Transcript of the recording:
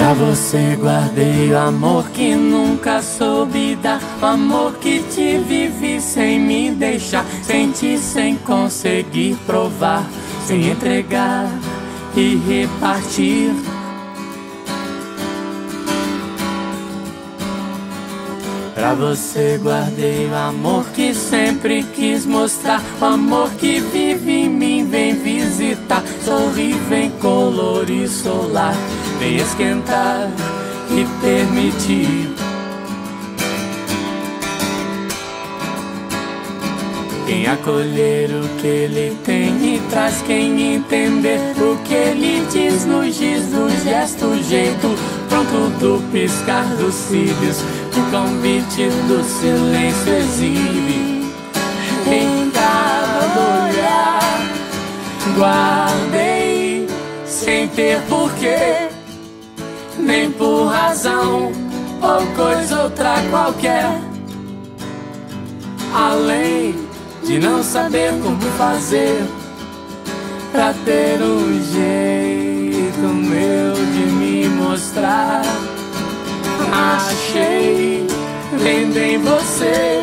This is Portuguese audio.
Pra você guardei o amor que nunca soube dar, o amor que te vivi sem me deixar, senti sem conseguir provar, sem entregar e repartir. Pra você guardei o amor que sempre quis mostrar, o amor que vive em mim, vem visitar, sorri, vem colorir solar, vem esquentar e permitir. Quem acolher o que ele tem e traz, quem entender o que ele diz, nos giz do gesto, jeito pronto do piscar dos cílios, o convite do silêncio exibe. Em cada olhar guardei, sem ter porquê, nem por razão ou coisa outra qualquer, além de não saber como fazer pra ter um jeito meu de me mostrar. Achei, vendo em você